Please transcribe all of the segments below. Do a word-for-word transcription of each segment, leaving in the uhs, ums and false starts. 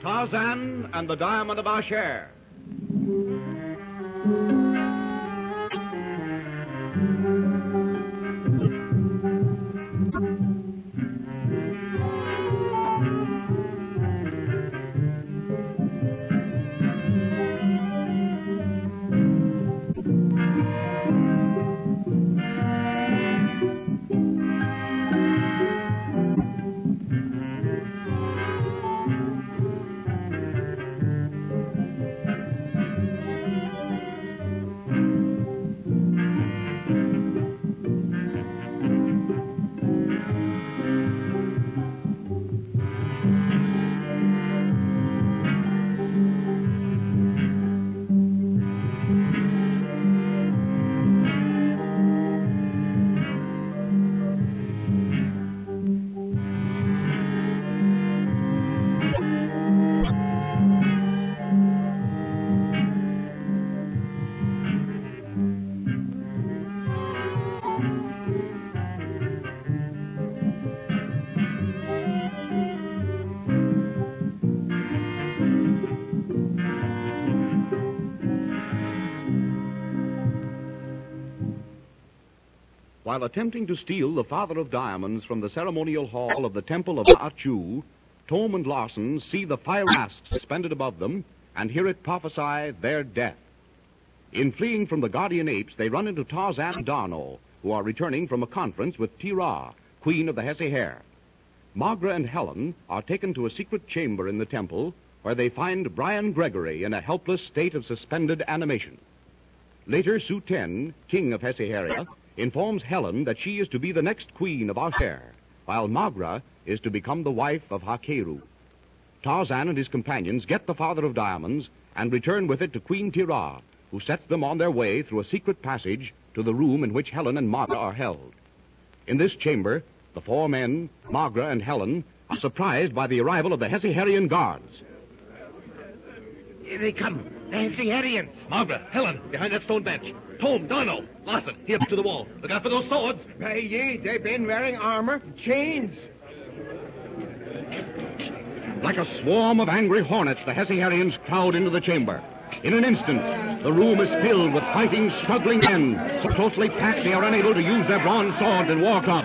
Tarzan and the Diamond of Asher. While attempting to steal the Father of Diamonds from the ceremonial hall of the Temple of Achu, Tom and Larson see the fire mask suspended above them and hear it prophesy their death. In fleeing from the guardian apes, they run into Tarzan and D'Arnot, who are returning from a conference with Tira, queen of the Hesse Hare. Magra and Helen are taken to a secret chamber in the temple, where they find Brian Gregory in a helpless state of suspended animation. Later, Suten, king of Hesse-Heria, informs Helen that she is to be the next queen of Asher, while Magra is to become the wife of Hakeru. Tarzan and his companions get the Father of Diamonds and return with it to Queen Tira, who sets them on their way through a secret passage to the room in which Helen and Magra are held. In this chamber, the four men, Magra and Helen, are surprised by the arrival of the Hesse-Herian guards. Here they come. The Hesse-Herians. Magra, Helen, behind that stone bench. Tom, Darno, Larson, here up to the wall. Look out for those swords. By ye, they've been wearing armor, chains. Like a swarm of angry hornets, the Hesse-Herians crowd into the chamber. In an instant, the room is filled with fighting, struggling men, so closely packed they are unable to use their bronze swords and war clubs.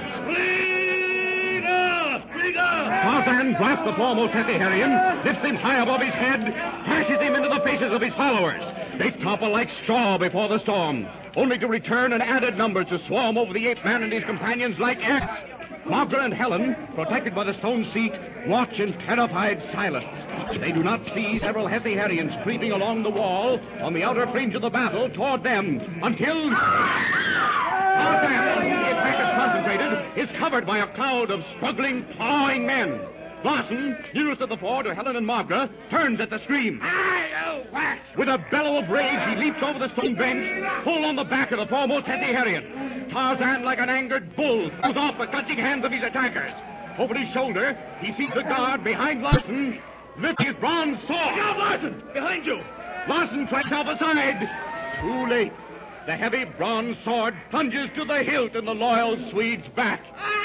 Tarzan grasps the foremost Hesse-Herian, lifts him high above his head, dashes him into the faces of his followers. They topple like straw before the storm, only to return in added numbers to swarm over the ape-man and his companions like ants. Magra and Helen, protected by the stone seat, watch in terrified silence. They do not see several Hesse-Herians creeping along the wall on the outer fringe of the battle toward them until... Tarzan, the attack is concentrated, is covered by a cloud of struggling, clawing men. Larson, nearest of the four to Helen and Magra, turns at the scream. With a bellow of rage, he leaps over the stone bench, full on the back of the foremost Hesse-Herian. Tarzan, like an angered bull, throws off the clutching hands of his attackers. Over his shoulder, he sees the guard behind Larson lift his bronze sword. Look out, Larson! Behind you! Larson tracks off aside. Too late. The heavy bronze sword plunges to the hilt in the loyal Swede's back.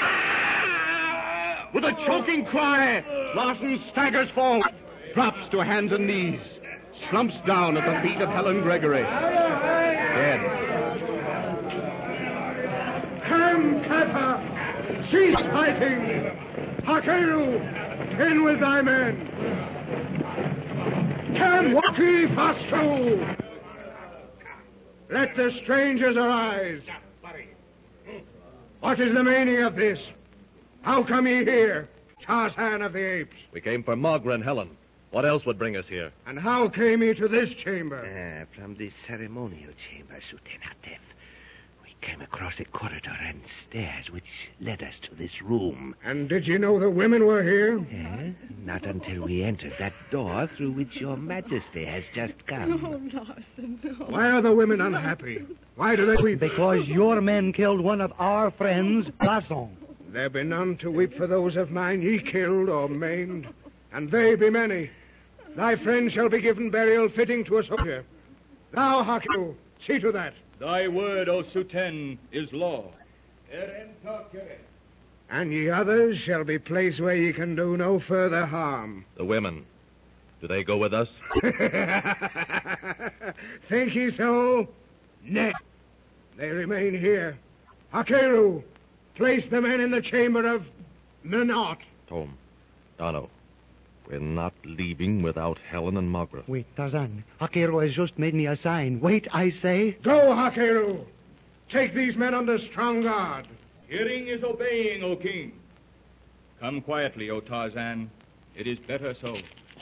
With a choking cry, Larson staggers forward, drops to hands and knees, slumps down at the feet of Helen Gregory. Dead. Come, Kappa! Cease fighting! Hakeru, in with thy men! Come, Waki Fastu! Let the strangers arise. What is the meaning of this? How come ye here, Tarzan of the Apes? We came for Magra and Helen. What else would bring us here? And how came ye to this chamber? Uh, from the ceremonial chamber, Sutenatef. We came across a corridor and stairs which led us to this room. And did you know the women were here? Eh? Not until we entered that door through which your majesty has just come. Oh, Larson, no. Why are the women unhappy? Why do they weep? Because your men killed one of our friends, Larson. There be none to weep for those of mine ye killed or maimed, and they be many. Thy friend shall be given burial fitting to a soldier. Thou, Haku, see to that. Thy word, O Suten, is law. And ye others shall be placed where ye can do no further harm. The women. Do they go with us? Think ye so? Nay. They remain here. Hakeru, place the men in the chamber of Minot. Tom, Dono, we're not leaving without Helen and Margaret. Wait, Tarzan. Hakeru has just made me a sign. Wait, I say. Go, Hakeru. Take these men under strong guard. Hearing is obeying, O king. Come quietly, O Tarzan. It is better so.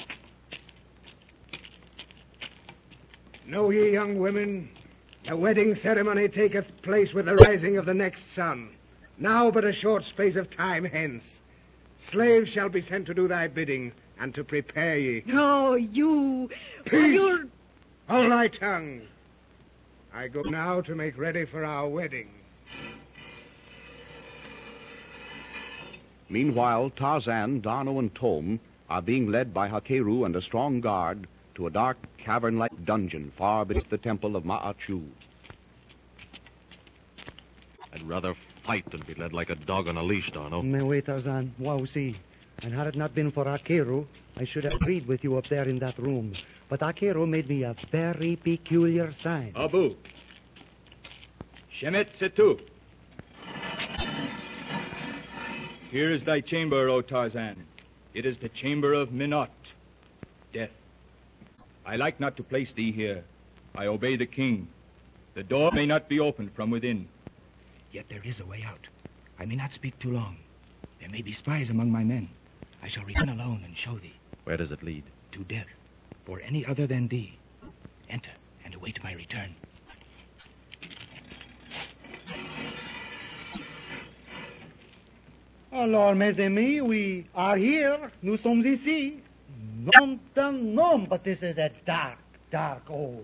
Know ye, young women, the wedding ceremony taketh place with the rising of the next sun. Now but a short space of time hence. Slaves shall be sent to do thy bidding and to prepare ye. No, you... Peace! You're... Hold thy tongue. I go now to make ready for our wedding. Meanwhile, Tarzan, D'Arnot, and Tom are being led by Hakeru and a strong guard to a dark cavern-like dungeon far beneath the temple of Ma'achu. I'd rather fight than be led like a dog on a leash, D'Arnot. No, wait, Tarzan. Wow, see. And had it not been for Hakeru, I should have agreed with you up there in that room. But Hakeru made me a very peculiar sign. Abu. Shemet Setu. Here is thy chamber, O Tarzan. It is the chamber of Minot. Death. I like not to place thee here. I obey the king. The door may not be opened from within. Yet there is a way out. I may not speak too long. There may be spies among my men. I shall return alone and show thee. Where does it lead? To death. For any other than thee. Enter and await my return. Alors, mes amis, we are here. Nous sommes ici. Nom d'un nom, but this is a dark, dark hole.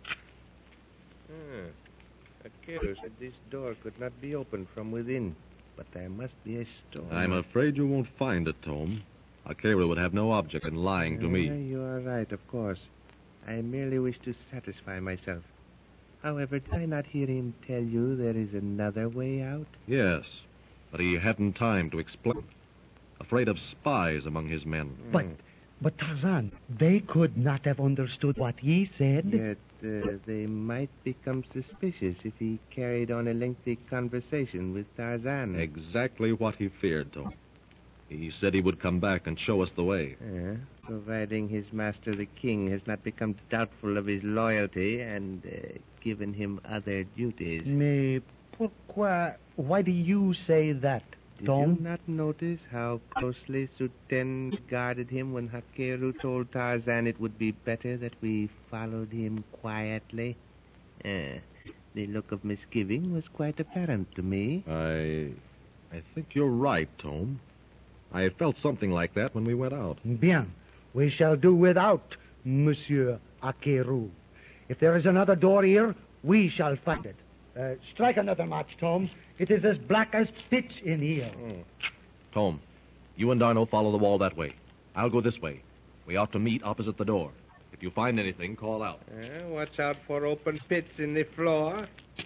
Ah, Hakeru said this door could not be opened from within, but there must be a storm. I'm afraid you won't find it, Tom. Hakeru would have no object in lying to Ah, me. You are right, of course. I merely wish to satisfy myself. However, did I not hear him tell you there is another way out? Yes, but he hadn't time to explain. Afraid of spies among his men. But, but Tarzan, they could not have understood what he said. Yet uh, they might become suspicious if he carried on a lengthy conversation with Tarzan. Exactly what he feared, Tom. He said he would come back and show us the way. Uh, providing his master, the king, has not become doubtful of his loyalty and uh, given him other duties. Mais pourquoi? Why do you say that, Did Tom? you not notice how closely Suten guarded him when Hakeru told Tarzan it would be better that we followed him quietly? Uh, the look of misgiving was quite apparent to me. I... I think you're right, Tom. I felt something like that when we went out. Bien. We shall do without Monsieur Hakeru. If there is another door here, we shall find it. Uh, strike another match, Tom. It is as black as pitch in here. Mm. Tom, you and D'Arnot follow the wall that way. I'll go this way. We ought to meet opposite the door. If you find anything, call out. Uh, watch out for open pits in the floor.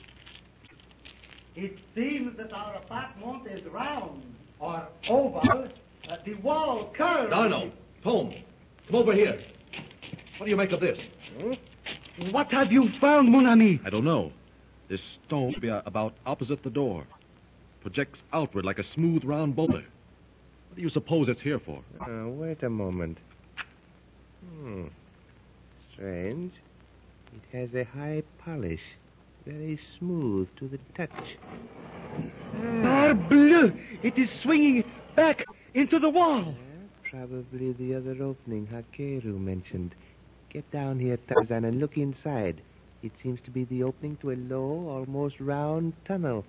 It seems that our apartment is round or oval. Uh, the wall curves. D'Arnot, Tom, come over here. What do you make of this? Hmm? What have you found, mon ami? I don't know. This stone be about opposite the door. Projects outward like a smooth, round boulder. What do you suppose it's here for? Uh, wait a moment. Hmm. Strange. It has a high polish. Very smooth to the touch. Parbleu! It is swinging back into the wall. Yeah, probably the other opening Hakeru mentioned. Get down here, Tarzan, and look inside. It seems to be the opening to a low, almost round tunnel.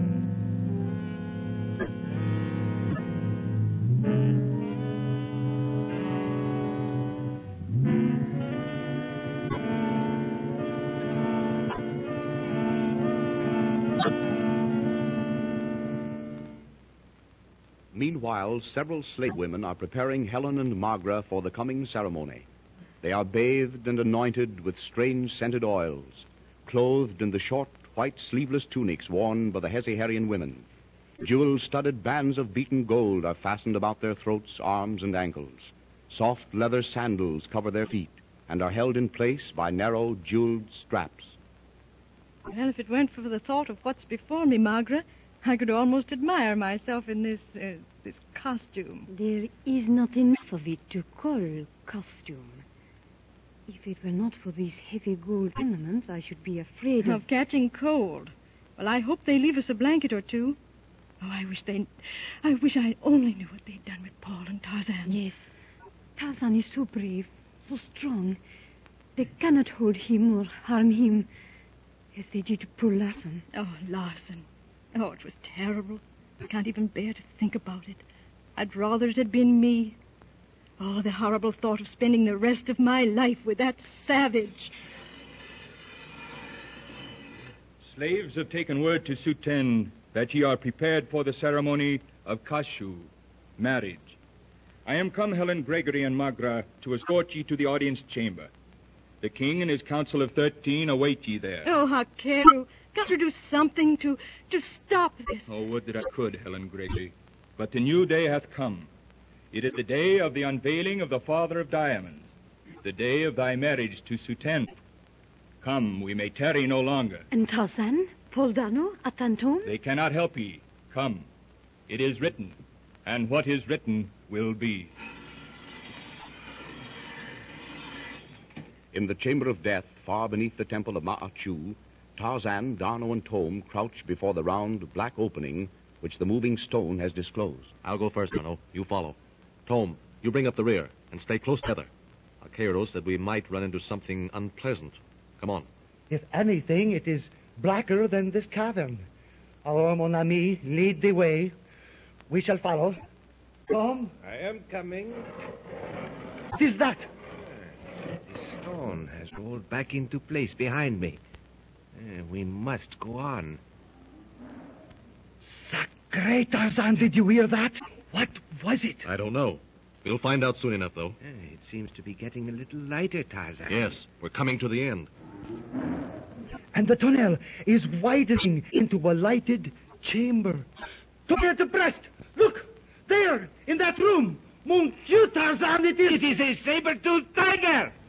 Meanwhile, several slave women are preparing Helen and Margra for the coming ceremony. They are bathed and anointed with strange scented oils, clothed in the short, white, sleeveless tunics worn by the Hesiharian women. Jewel-studded bands of beaten gold are fastened about their throats, arms, and ankles. Soft leather sandals cover their feet and are held in place by narrow jeweled straps. Well, if it weren't for the thought of what's before me, Margaret, I could almost admire myself in this, uh, this costume. There is not enough of it to call costume. If it were not for these heavy gold ornaments, I should be afraid of... Of catching cold. Well, I hope they leave us a blanket or two. Oh, I wish they... I wish I only knew what they'd done with Paul and Tarzan. Yes. Tarzan is so brave, so strong. They cannot hold him or harm him as they did to poor Larson. Oh, Larson. Oh, it was terrible. I can't even bear to think about it. I'd rather it had been me. Oh, the horrible thought of spending the rest of my life with that savage. Slaves have taken word to Suten that ye are prepared for the ceremony of Kashu, marriage. I am come, Helen, Gregory, and Magra, to escort ye to the audience chamber. The king and his council of thirteen await ye there. Oh, Hakeru, can't you do something to, to stop this? Oh, would that I could, Helen Gregory. But the new day hath come. It is the day of the unveiling of the father of diamonds, the day of thy marriage to Suten. Come, we may tarry no longer. And Tarzan, Poldano, Atantum? They cannot help ye. Come. It is written, and what is written will be. In the chamber of death, far beneath the temple of Ma'achu, Tarzan, D'Arnot, and Tome crouch before the round, black opening which the moving stone has disclosed. I'll go first, D'Arnot. You follow. Tome, you bring up the rear and stay close together. Akero said we might run into something unpleasant. Come on. If anything, it is blacker than this cavern. Our mon ami, lead the way. We shall follow. Come. I am coming. What is that? The stone has rolled back into place behind me. Uh, we must go on. Sacre Tarzan, did you hear that? What was it? I don't know. We'll find out soon enough, though. Uh, it seems to be getting a little lighter, Tarzan. Yes, we're coming to the end. And the tunnel is widening into a lighted chamber. Together to breast! Look! There! In that room! Mon Dieu, Tarzan, it is... It is a saber-toothed tiger!